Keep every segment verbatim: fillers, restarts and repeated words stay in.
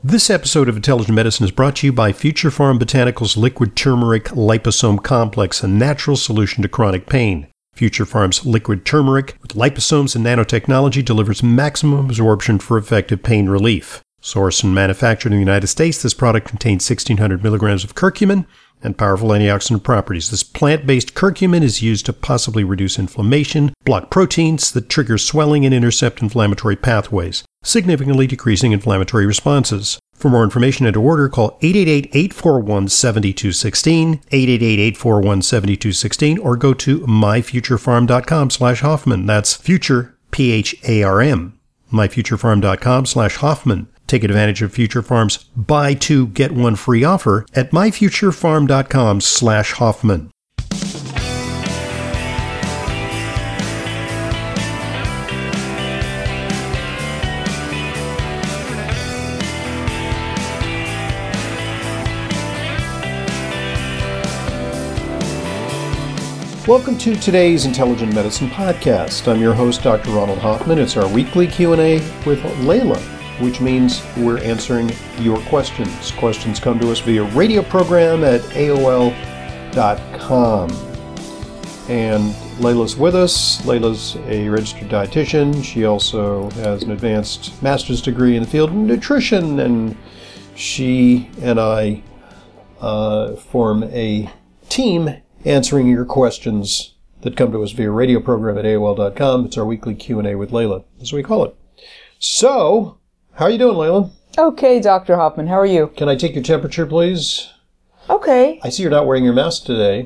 This episode of Intelligent Medicine is brought to you by Future Pharm Botanicals Liquid Turmeric Liposome Complex, a natural solution to chronic pain. Future Pharm's liquid turmeric with liposomes and nanotechnology delivers maximum absorption for effective pain relief. Sourced and manufactured in the United States, this product contains sixteen hundred milligrams of curcumin and powerful antioxidant properties. This plant-based curcumin is used to possibly reduce inflammation, block proteins that trigger swelling, and intercept inflammatory pathways, significantly decreasing inflammatory responses. For more information and to order, call eight eight eight, eight four one, seven two one six, eight eight eight, eight four one, seven two one six, or go to my future pharm dot com slash Hoffman. That's future, P H A R M, my future pharm dot com slash Hoffman. Take advantage of Future Pharm's buy two, get one free offer at my future pharm dot com slash Hoffman. Welcome to today's Intelligent Medicine Podcast. I'm your host, Doctor Ronald Hoffman. It's our weekly Q and A with Layla, which means we're answering your questions. Questions come to us via radio program at A O L dot com. And Layla's with us. Layla's a registered dietitian. She also has an advanced master's degree in the field of nutrition, and she and I uh, form a team answering your questions that come to us via radio program at A O L dot com. It's our weekly Q and A with Layla, as we call it. So, how are you doing, Layla? Okay, Doctor Hoffman. How are you? Can I take your temperature, please? Okay. I see you're not wearing your mask today.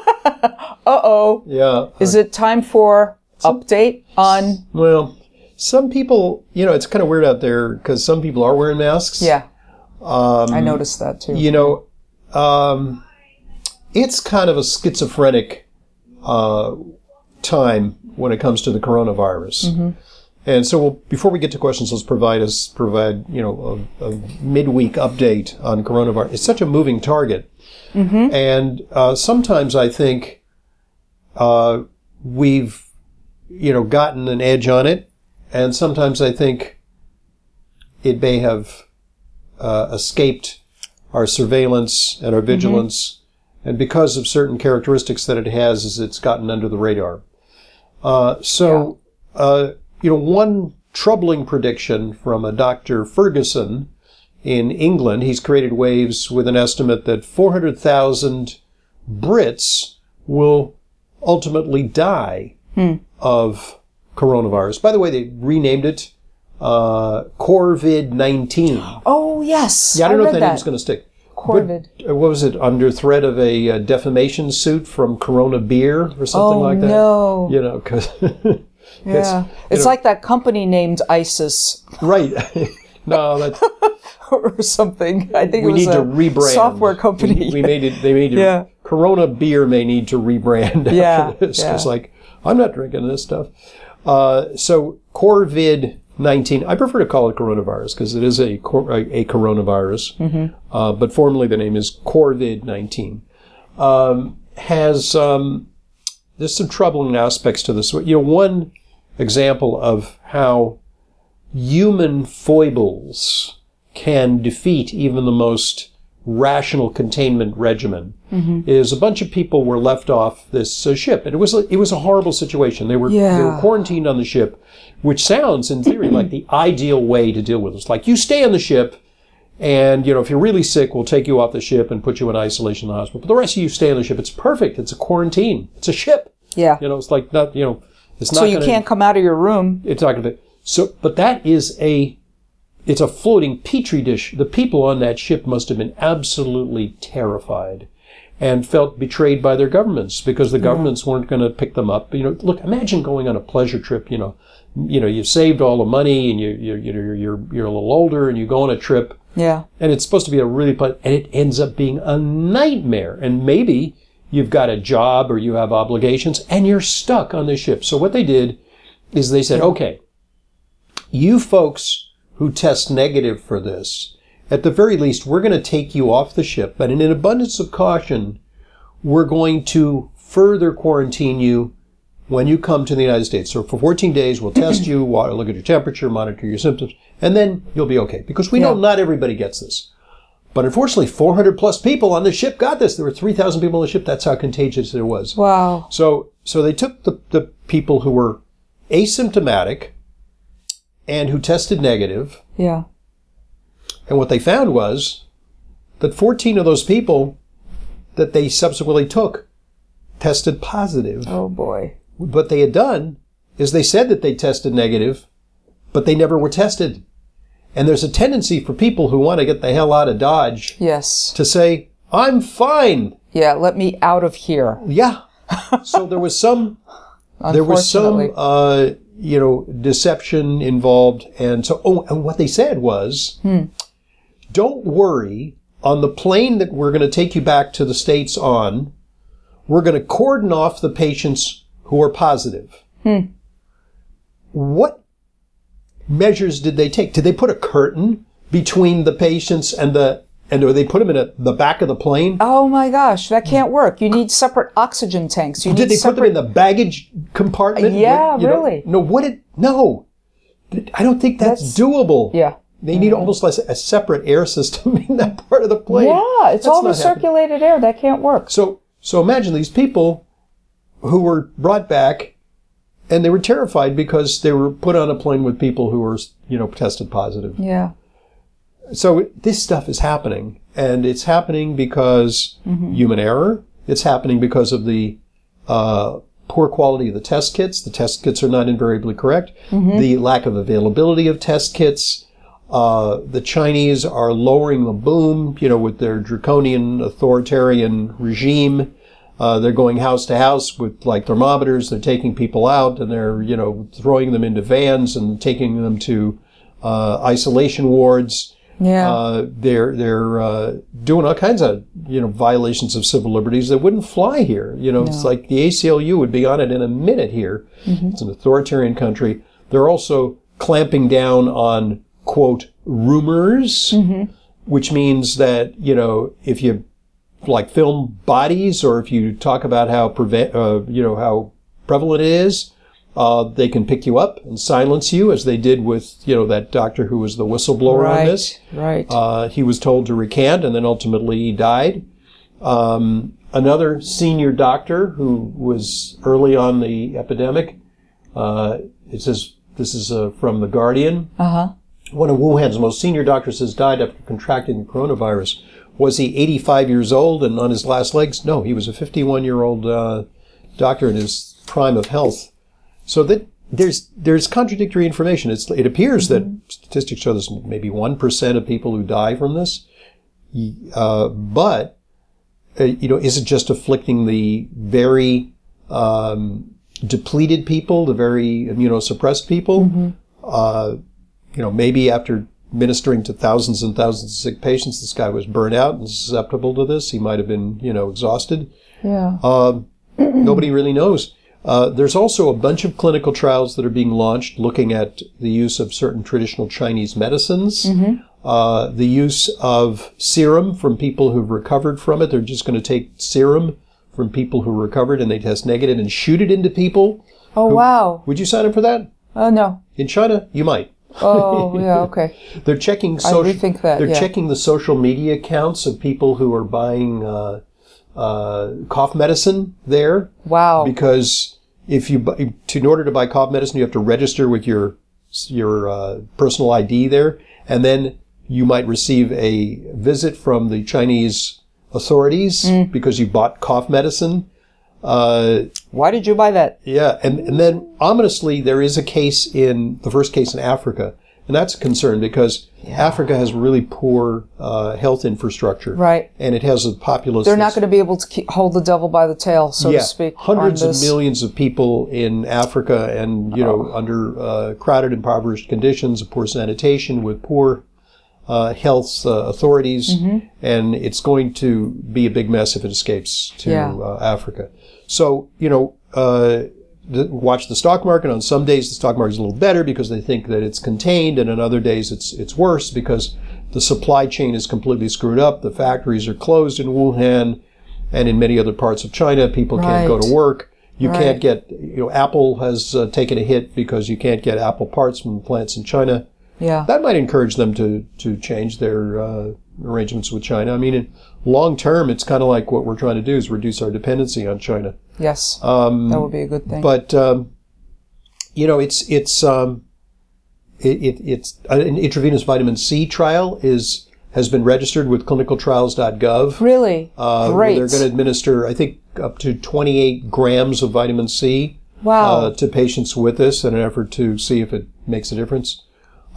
Uh-oh. Yeah. Is it time for some, update on... Well, some people, you know, it's kind of weird out there because some people are wearing masks. Yeah. Um, I noticed that, too. You know, um, it's kind of a schizophrenic uh, time when it comes to the coronavirus. Mm-hmm. And so, we'll, before we get to questions, let's provide us provide you know a, a midweek update on coronavirus. It's such a moving target, mm-hmm. and uh, sometimes I think uh, we've you know gotten an edge on it, and sometimes I think it may have uh, escaped our surveillance and our vigilance, mm-hmm. and because of certain characteristics that it has, is it's gotten under the radar. Uh, so. Yeah. Uh, You know, one troubling prediction from a Doctor Ferguson in England, he's created waves with an estimate that four hundred thousand Brits will ultimately die hmm. of coronavirus. By the way, they renamed it uh, Corvid nineteen. Oh, yes. Yeah, I don't I know if that, that. name's going to stick. Corvid. But, what was it, under threat of a uh, defamation suit from Corona Beer or something oh, like that? Oh, no. You know, because... Yeah, it's, it's know, like that company named ISIS. Right. No, that's... or something. I think we it was need a to rebrand. software company. We, we made it, they made it, yeah. Corona Beer may need to rebrand after yeah, this. Because, yeah. like, I'm not drinking this stuff. Uh, so, Corvid nineteen, I prefer to call it coronavirus because it is a, a, a coronavirus. Mm-hmm. Uh, but formally the name is Corvid nineteen. Um, has, um, there's some troubling aspects to this. You know, one example of how human foibles can defeat even the most rational containment regimen mm-hmm. is a bunch of people were left off this uh, ship. And it was, a, it was a horrible situation. They were, yeah. they were quarantined on the ship, which sounds, in theory, like the ideal way to deal with this. Like, you stay on the ship, and, you know, if you're really sick, we'll take you off the ship and put you in isolation in the hospital. But the rest of you stay on the ship. It's perfect. It's a quarantine. It's a ship. Yeah. You know, it's like not, you know, it's not So you gonna, can't come out of your room. It's not going to. So, but that is a, it's a floating petri dish. The people on that ship must have been absolutely terrified and felt betrayed by their governments because the governments yeah. weren't going to pick them up. You know, look, imagine going on a pleasure trip. You know, you know, you've saved all the money and you, you, you're, you're, you're a little older and you go on a trip. Yeah. And it's supposed to be a really, and it ends up being a nightmare. And maybe you've got a job or you have obligations and you're stuck on the ship. So what they did is they said, okay, you folks who test negative for this, at the very least, we're going to take you off the ship, but in an abundance of caution, we're going to further quarantine you when you come to the United States. So for fourteen days, we'll test you, look at your temperature, monitor your symptoms, and then you'll be okay. Because we know Yeah. not everybody gets this. But unfortunately, four hundred plus people on the ship got this. There were three thousand people on the ship. That's how contagious it was. Wow. So, so they took the, the people who were asymptomatic and who tested negative, Yeah. and what they found was that fourteen of those people that they subsequently took tested positive. Oh boy. What they had done is they said that they tested negative, but they never were tested. And there's a tendency for people who want to get the hell out of Dodge Yes. to say, I'm fine. Yeah, let me out of here. Yeah. So there was some, there was some, Unfortunately. uh, you know, deception involved. And so, oh, and what they said was, Hmm. don't worry, on the plane that we're going to take you back to the States on, we're going to cordon off the patients who are positive. Hmm. What measures did they take? Did they put a curtain between the patients and the, and or they put them in a, the back of the plane? Oh my gosh, that can't work. You need separate oxygen tanks. You Did need they separate... put them in the baggage compartment? Yeah, You know? really. No, what did, no. I don't think that's, That's- doable. Yeah. They need almost like a separate air system in that part of the plane. Yeah, it's That's all not happening. recirculated air. That can't work. So, so imagine these people who were brought back and they were terrified because they were put on a plane with people who were, you know, tested positive. Yeah. So this stuff is happening, and it's happening because Mm-hmm. human error. It's happening because of the uh, poor quality of the test kits. The test kits are not invariably correct. Mm-hmm. The lack of availability of test kits. Uh, the Chinese are lowering the boom, you know, with their draconian authoritarian regime. Uh, they're going house to house with like thermometers. They're taking people out and they're, you know, throwing them into vans and taking them to uh, isolation wards. Yeah. Uh, they're they're uh, doing all kinds of, you know, violations of civil liberties that wouldn't fly here. You know, it's like the A C L U would be on it in a minute here. Mm-hmm. It's an authoritarian country. They're also clamping down on, quote, rumors, Mm-hmm. which means that, you know, if you like film bodies or if you talk about how prevent, uh, you know, how prevalent it is, uh, they can pick you up and silence you, as they did with, you know, that doctor who was the whistleblower right. on this. Right. Uh, he was told to recant, and then ultimately he died. Um, another senior doctor who was early on the epidemic, uh, it says, this is uh, from The Guardian. Uh-huh. One of Wuhan's most senior doctors has died after contracting the coronavirus. Was he eighty-five years old and on his last legs? No, he was a fifty-one-year-old uh, doctor in his prime of health. So that there's there's contradictory information. It's, it appears that statistics show there's maybe one percent of people who die from this. Uh, but, uh, you know, is it just afflicting the very um, depleted people, the very immunosuppressed people? Mm-hmm. Uh, you know, maybe after ministering to thousands and thousands of sick patients, this guy was burnt out and susceptible to this. He might have been, you know, exhausted. Yeah. Uh, nobody really knows. Uh, there's also a bunch of clinical trials that are being launched looking at the use of certain traditional Chinese medicines, Mm-hmm. uh, the use of serum from people who've recovered from it. They're just going to take serum from people who recovered and they test negative and shoot it into people. Oh, who, wow. Would you sign up for that? Oh, no. In China, you might. Oh, yeah, okay. They're checking I social. rethink that, They're yeah. checking the social media accounts of people who are buying uh, uh, cough medicine there. Wow. Because if you buy, to, in order to buy cough medicine, you have to register with your your uh, personal I D there, and then you might receive a visit from the Chinese authorities Mm. because you bought cough medicine. Uh, Why did you buy that? yeah, and, and then ominously, there is a case in, the first case in Africa, and that's a concern because Africa has really poor uh, health infrastructure. Right. And it has a populace They're not that's- going to be able to keep, hold the devil by the tail, so yeah, to speak. hundreds on of this. millions of people in Africa and, you know, Oh. under uh, crowded, impoverished conditions, poor sanitation, with poor uh, health uh, authorities, Mm-hmm. and it's going to be a big mess if it escapes to Yeah. uh, Africa. So, you know, uh, the, watch the stock market. On some days, the stock market is a little better because they think that it's contained, and on other days, it's it's worse because the supply chain is completely screwed up. The factories are closed in Wuhan, and in many other parts of China, people can't go Right. to work. You Right. can't get, you know, Apple has uh, taken a hit because you can't get Apple parts from plants in China. Yeah. That might encourage them to, to change their uh, arrangements with China. I mean, in long term, it's kind of like what we're trying to do is reduce our dependency on China. Yes. Um, that would be a good thing. But, um, you know, it's, it's, um, it, it, it's an intravenous vitamin C trial is, has been registered with clinical trials dot gov. Really? Uh, Great. They're going to administer, I think, up to twenty-eight grams of vitamin C Wow. uh, to patients with this in an effort to see if it makes a difference.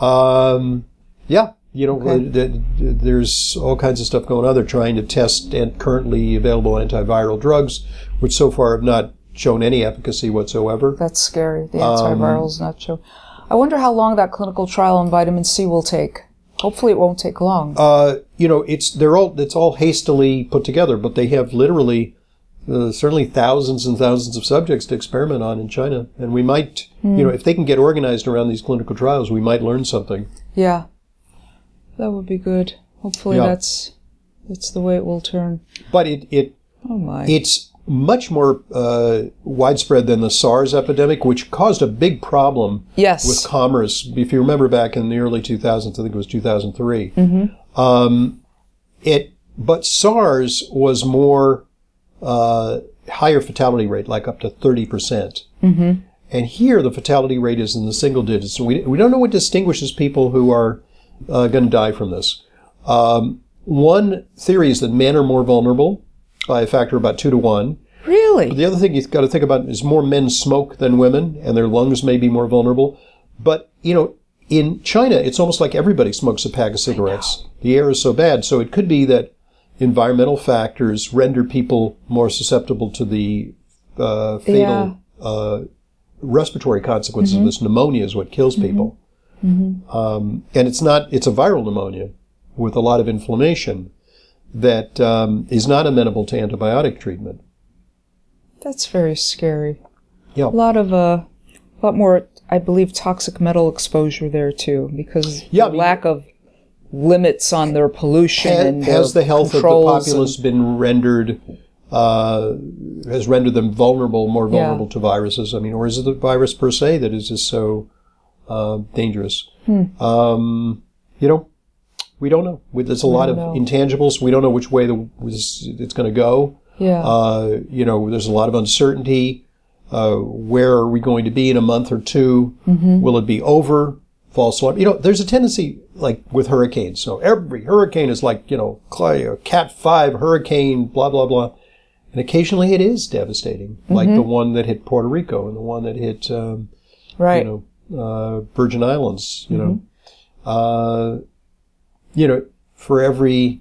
Um, yeah, you know, Okay. th- th- there's all kinds of stuff going on. They're trying to test and currently available antiviral drugs, which so far have not shown any efficacy whatsoever. That's scary. The Um, antivirals not show. I wonder how long that clinical trial on vitamin C will take. Hopefully it won't take long. Uh, you know, it's they're all it's all hastily put together, but they have literally uh, certainly thousands and thousands of subjects to experiment on in China, and we might, Mm. you know, if they can get organized around these clinical trials, we might learn something. Yeah. That would be good. Hopefully Yeah. that's that's the way it will turn. But it it Oh my. it's much more uh, widespread than the SARS epidemic, which caused a big problem yes. with commerce. If you remember back in the early two thousands, I think it was two thousand three. Mm-hmm. Um, it, but SARS was more uh, higher fatality rate, like up to thirty percent. Mm-hmm. And here, the fatality rate is in the single digits. And we we don't know what distinguishes people who are uh, going to die from this. Um, one theory is that men are more vulnerable by a factor of about two to one. Really? The other thing you've got to think about is more men smoke than women, and their lungs may be more vulnerable. But, you know, in China, it's almost like everybody smokes a pack of cigarettes. The air is so bad. So it could be that environmental factors render people more susceptible to the uh, fatal Yeah. uh, respiratory consequences Mm-hmm. of this. Pneumonia is what kills people. Mm-hmm. Um, and it's not, it's a viral pneumonia with a lot of inflammation that um, is not amenable to antibiotic treatment. That's very scary. Yeah. A lot of, uh, a lot more, I believe, toxic metal exposure there too, because Yeah, the I mean- lack of limits on their pollution Ha- and their has the health of the controls populace and- been rendered, uh, has rendered them vulnerable, more Yeah. vulnerable to viruses? I mean, or is it the virus per se that is just so uh, dangerous? Hmm. Um, you know, we don't know. We, there's a lot of don't know. intangibles. We don't know which way the, it's going to go. Yeah. Uh, you know, there's a lot of uncertainty. Uh, where are we going to be in a month or two? Mm-hmm. Will it be over? False alarm. You know, there's a tendency, like with hurricanes. So every hurricane is like, you know, a Cat five hurricane, blah, blah, blah. And occasionally it is devastating, like the one that hit Puerto Rico and the one that hit, um, right. you know, uh, Virgin Islands, you know. Uh, you know, for every,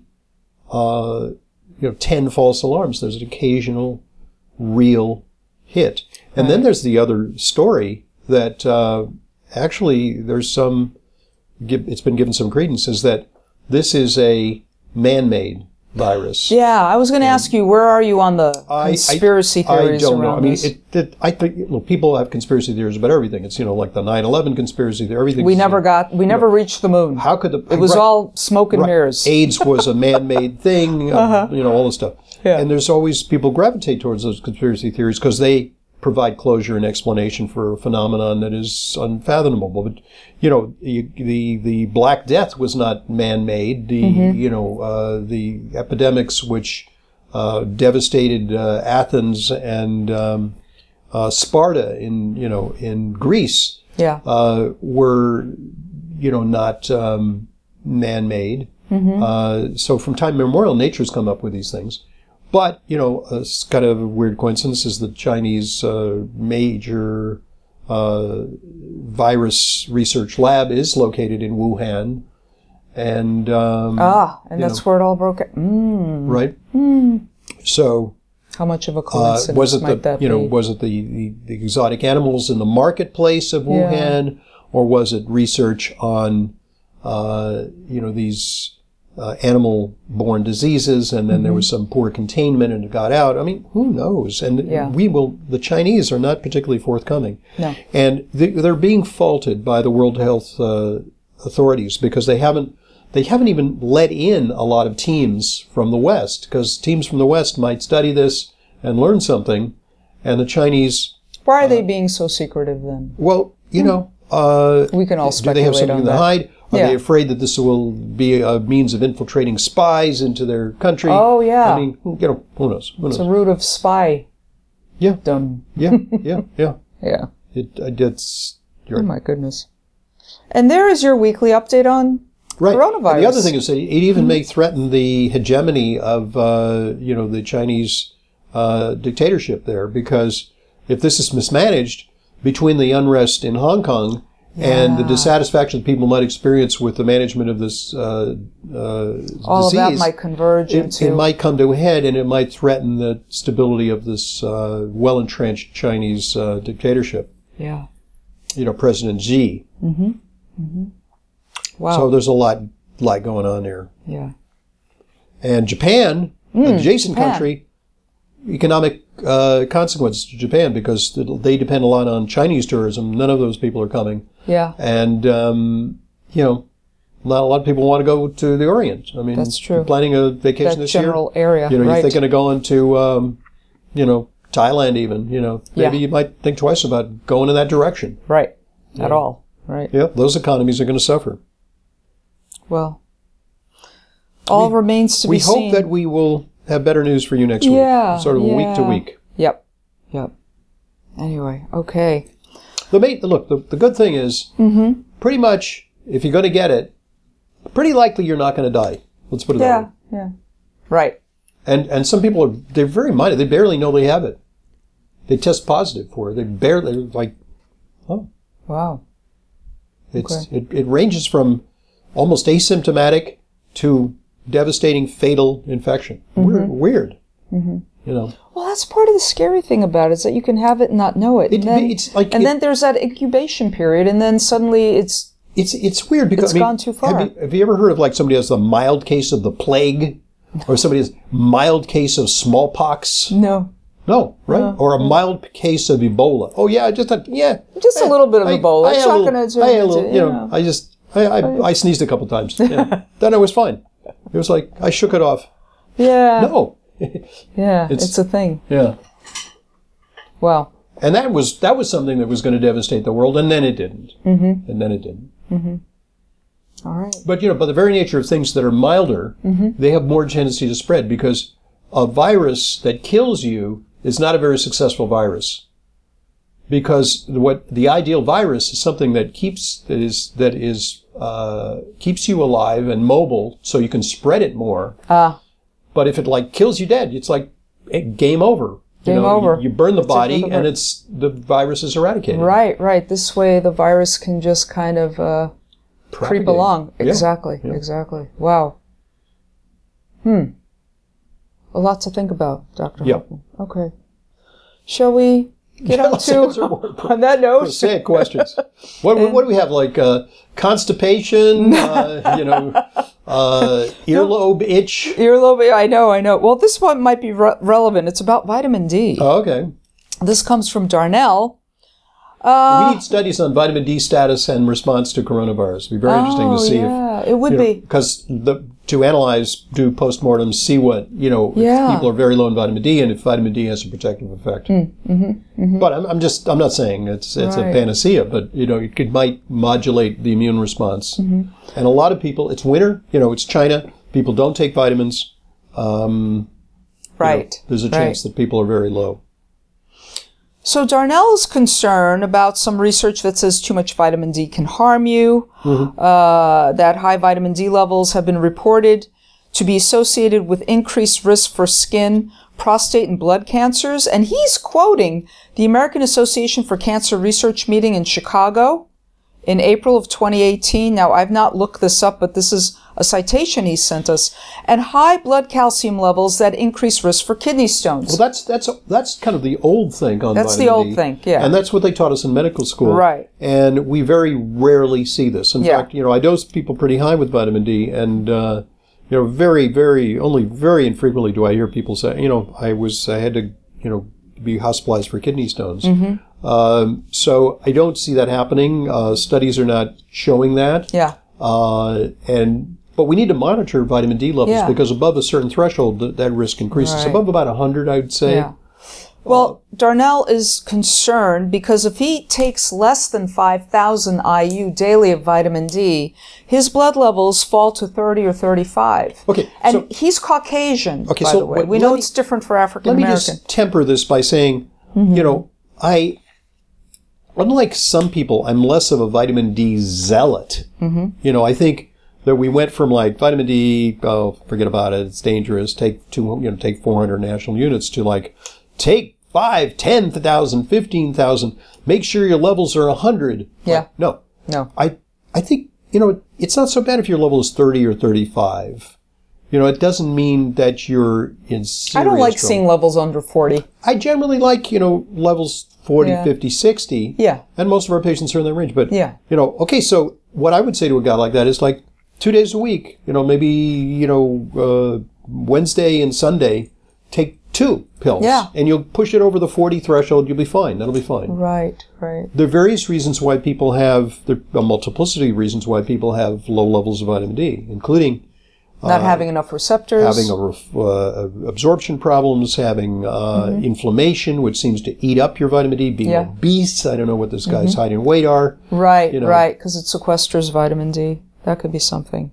uh, you know, ten false alarms, there's an occasional real hit. And then there's the other story that uh, actually there's some, it's been given some credence, is that this is a man-made virus. Yeah, I was going to ask you, where are you on the I- conspiracy I, theories I don't know. around I mean, this? it, it, I think look, people have conspiracy theories about everything. It's, you know, like the nine eleven conspiracy theory. Everything. we never got, we never reached the moon. How could the? It was right, all smoke and right. mirrors. AIDS was a man-made thing. uh, you know, all this stuff. Yeah. And there's always people gravitate towards those conspiracy theories because they provide closure and explanation for a phenomenon that is unfathomable. But, you know, you, the the Black Death was not man-made. The Mm-hmm. you know uh, the epidemics which uh, devastated uh, Athens and um, uh, Sparta in you know in Greece Yeah. uh, were you know not um, man-made. Mm-hmm. Uh, so from time immemorial, nature's come up with these things. But, you know, a s- kind of a weird coincidence is the Chinese uh, major uh, virus research lab is located in Wuhan. And, um, ah, and you that's know, where it all broke out. Mm. right? So, How much of a uh, coincidence was it might the, that you know, be? was it the, the, the exotic animals in the marketplace of Yeah. Wuhan? Or was it research on, uh, you know, these Uh, animal-borne diseases, and then there was some poor containment and it got out. I mean, who knows? And Yeah. we will, the Chinese are not particularly forthcoming. No. And they, they're being faulted by the World Health uh, authorities because they haven't, they haven't even let in a lot of teams from the West, because teams from the West might study this and learn something, And the Chinese, Why are they being so secretive then? well, you know, uh, We can all do they have speculate something on in the that. hide? Are Yeah. they afraid that this will be a means of infiltrating spies into their country? Oh, yeah. I mean, you know, who knows? Who It's knows? a root of spy. Yeah. Dumb. Yeah, yeah, yeah. Yeah. It, it's, you're Oh my goodness. And there is your weekly update on right. coronavirus. And the other thing is that it even may threaten the hegemony of, uh, you know, the Chinese uh, dictatorship there, because if this is mismanaged, between the unrest in Hong Kong and the Yeah. dissatisfaction that people might experience with the management of this uh, uh, all disease, of that might converge it, into it might come to a head, and it might threaten the stability of this uh, well-entrenched Chinese uh, dictatorship. yeah. You know, President Xi. Wow. So there's a lot, lot going on there. yeah. And Japan, adjacent Japan. country, economic uh, consequences to Japan, because they depend a lot on Chinese tourism. None of those people are coming. Yeah. And, um, you know, not a lot of people want to go to the Orient. I mean, That's true. you're planning a vacation That this general year. area. You know, right. you're thinking of going to, um, you know, Thailand even, you know. Maybe Yeah. you might think twice about going in that direction. Right. At all. Right. Yeah, those economies are going to suffer. Well, all remains to We be hope seen. that we will have better news for you next Yeah, week. Sort of a week to yeah. week. Yep. Yep. Anyway, okay. The main, look, the, the good thing is, Mm-hmm. pretty much, if you're going to get it, pretty likely you're not going to die. Let's put it that Yeah. way. Yeah. Right. And and some people are, they're very minded. They barely know they have it. They test positive for it. They barely, like, oh. Wow. It's, it, it ranges from almost asymptomatic to devastating fatal infection. Weird. Weird. Mm-hmm. You know. Well, that's part of the scary thing about it, is that you can have it and not know it. It- and then, it's like and it- then there's that incubation period, and then suddenly it's It's it's weird because It's I mean, gone too far. Have you, have you ever heard of like somebody has a mild case of the plague, or somebody has mild case of smallpox? no, No, right? Or a mild case of Ebola. Oh yeah, just a, yeah, just a little bit of I- Ebola. I It's had a not little- going to I had a little, turn you into, know, I just I I, I sneezed a couple times. Yeah. Then I was fine. It was like I shook it off. yeah, No, yeah, It's- it's, a thing. yeah. Wow. And that was that was something that was going to devastate the world, and then it didn't. Mm-hmm. And then it didn't. All right. But, you know, by the very nature of things that are milder, they have more tendency to spread, because a virus that kills you is not a very successful virus. Because what the ideal virus is something that keeps that is that is uh, keeps you alive and mobile, so you can spread it more. Ah, But if it like kills you dead, it's like eh, game over. You Game know, over. You, you burn the That's it body, for the and vir- it's the virus is eradicated. right, right. This way the virus can just kind of uh, creep Propagate. along. Yeah. Exactly, Yeah. exactly. Wow. Hmm. A lot to think about, Doctor Yeah. Hoffman. Okay. Shall we get on Let's answer to, more on that note? Say questions. What, what do we have? Like uh, constipation, uh, you know, uh, earlobe itch. Earlobe, I know, I know. Well, this one might be re- relevant. It's about vitamin D. Oh, okay. This comes from Darnell. we need studies on vitamin D status and response to coronavirus. It'd be very interesting to Oh, see yeah, it would be. because the to analyze, do postmortems, see what you know. Yeah. If people are very low in vitamin D, and if vitamin D has a protective effect. But I'm, I'm just I'm not saying it's it's Right. a panacea, but you know it could might modulate the immune response. And a lot of people, it's winter. You know, it's China. People don't take vitamins. Um, you know, Right. there's a right. chance that people are very low. So Darnell is concerned about some research that says too much vitamin D can harm you, uh, that high vitamin D levels have been reported to be associated with increased risk for skin, prostate, and blood cancers. And he's quoting the American Association for Cancer Research meeting in Chicago in April of twenty eighteen. Now, I've not looked this up, but this is a citation he sent us. And high blood calcium levels that increase risk for kidney stones. Well, that's that's that's kind of the old thing on That's the vitamin old D. thing, yeah. And that's what they taught us in medical school. Right. And we very rarely see this. In Yeah. fact, you know, I dose people pretty high with vitamin D, and uh, you know, very, very, only very infrequently do I hear people say, you know, I was, I had to, you know, be hospitalized for kidney stones. Mm-hmm. Um, so I don't see that happening. Uh, studies are not showing that. Yeah. Uh, and but we need to monitor vitamin D levels Yeah. because above a certain threshold, th- that risk increases. Right. Above about one hundred, I would say. Yeah. Well, Darnell is concerned because if he takes less than five thousand I U daily of vitamin D, his blood levels fall to thirty or thirty-five. Okay. And so, he's Caucasian, okay, by so the way. what- We let know me- it's different for African let me American. just temper this by saying, you know, I, unlike some people, I'm less of a vitamin D zealot. Mm-hmm. You know, I think that we went from like vitamin D, oh, forget about it, it's dangerous, take two, you know, take four hundred national units to like, take five, ten thousand, fifteen thousand, make sure your levels are one hundred. Yeah. Like, no. No. I, I think, you know, it's not so bad if your level is thirty or thirty-five. You know, it doesn't mean that you're in serious I don't like trouble. seeing levels under forty. I generally like, you know, levels forty, Yeah. fifty, sixty. Yeah. And most of our patients are in that range. But, Yeah. you know, okay, so what I would say to a guy like that is like two days a week, you know, maybe, you know, uh, Wednesday and Sunday, take two pills. Yeah. And you'll push it over the forty threshold, you'll be fine. That'll be fine. Right, right. There are various reasons why people have, there are a multiplicity of reasons why people have low levels of vitamin D, including Not having enough receptors. having a ref, uh, absorption problems, having uh, Mm-hmm. inflammation, which seems to eat up your vitamin D, being Yeah. obese. I don't know what this guy's height and weight are. Right, you know. right, because it sequesters vitamin D. That could be something.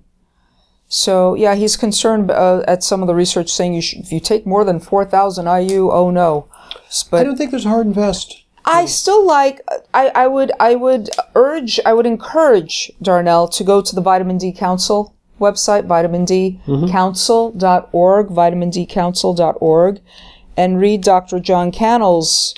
So, yeah, he's concerned uh, at some of the research saying you should, if you take more than four thousand I U, oh no. But I don't think there's a hard and fast. I still like, I, I would I would urge, I would encourage Darnell to go to the Vitamin D Council website, vitamin d council dot org, vitamin d council dot org, and read Doctor John Cannell's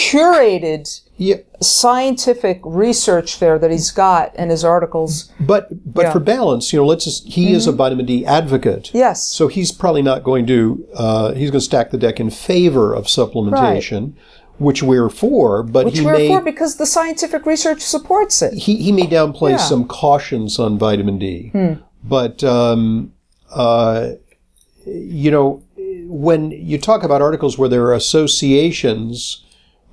curated Yeah, scientific research there that he's got in his articles. but but Yeah. for balance, you know, let's just, he is a vitamin D advocate. Yes. So he's probably not going to, uh, he's going to stack the deck in favor of supplementation, which we're for, but Which he we're may, for because the scientific research supports it. he, he may downplay Yeah. some cautions on vitamin D. But, um, uh, you know, when you talk about articles where there are associations,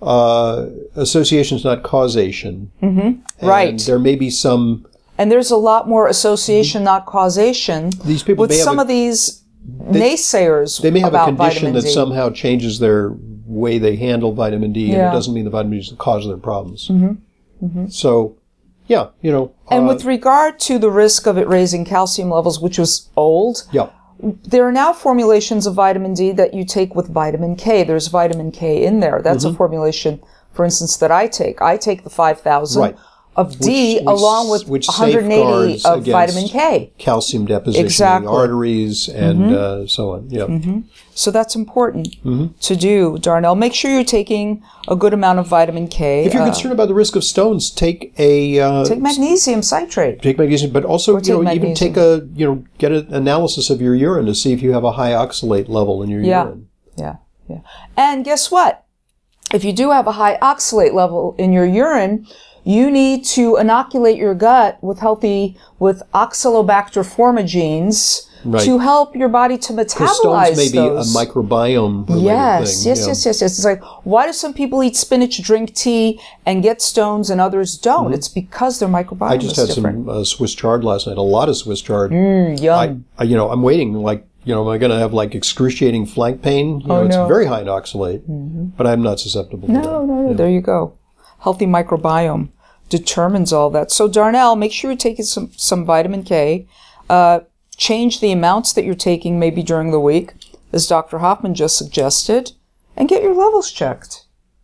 uh, associations, not causation. Mm-hmm. Right. There may be some, And there's a lot more association, not causation, these people with may have some a, of these naysayers they may have a about condition vitamin that D. somehow changes their way they handle vitamin D, and Yeah. it doesn't mean the vitamin D is the cause of their problems. Mm-hmm. Mm-hmm. So, yeah, you know. And uh, with regard to the risk of it raising calcium levels, which was old, yeah. there are now formulations of vitamin D that you take with vitamin K. There's vitamin K in there. That's Mm-hmm. a formulation, for instance, that I take. I take the five thousand Right. of D Which- which- along with which one hundred eighty safeguards of against vitamin K. calcium deposition Exactly. in the arteries and uh, so on. Yeah. So that's important Mm-hmm. to do, Darnell. Make sure you're taking a good amount of vitamin K. If you're Uh, concerned about the risk of stones, take a uh, take magnesium citrate. take magnesium, but also Or you know take even magnesium. take a you know get an analysis of your urine to see if you have a high oxalate level in your Yeah. urine. Yeah, yeah. And guess what? If you do have a high oxalate level in your urine, you need to inoculate your gut with healthy, with Oxalobacter formagenes Right. to help your body to Because metabolize stones may be those. a microbiome related Yes, thing. yes, yeah. yes, yes, yes. It's like, why do some people eat spinach, drink tea, and get stones, and others don't? It's because their microbiome Mm-hmm. I just is had different. some uh, Swiss chard last night. A lot of Swiss chard. Mm, yum. I, I, you know, I'm waiting. Like, you know, am I going to have like excruciating flank pain? You know, Oh, it's no. very high in oxalate, but I'm not susceptible to that. No, no, no. There you go. Healthy microbiome determines all that. So Darnell, make sure you're taking some, some vitamin K. Uh, change the amounts that you're taking maybe during the week, as Doctor Hoffman just suggested, and get your levels checked.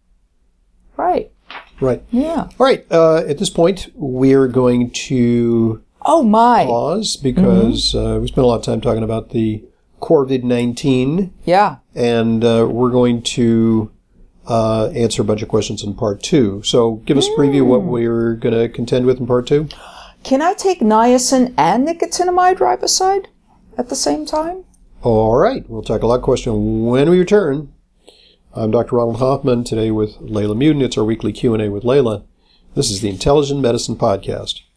Right. Right. Yeah. All right. Uh, at this point, we're going to Oh my. pause because uh, we spent a lot of time talking about the COVID nineteen, Yeah. and uh, we're going to uh, answer a bunch of questions in part two. So give us a preview of what we're going to contend with in part two. Can I take niacin and nicotinamide riboside at the same time? All right. We'll tackle that question when we return. I'm Doctor Ronald Hoffman, today with Layla Muden. It's our weekly Q and A with Layla. This is the Intelligent Medicine Podcast.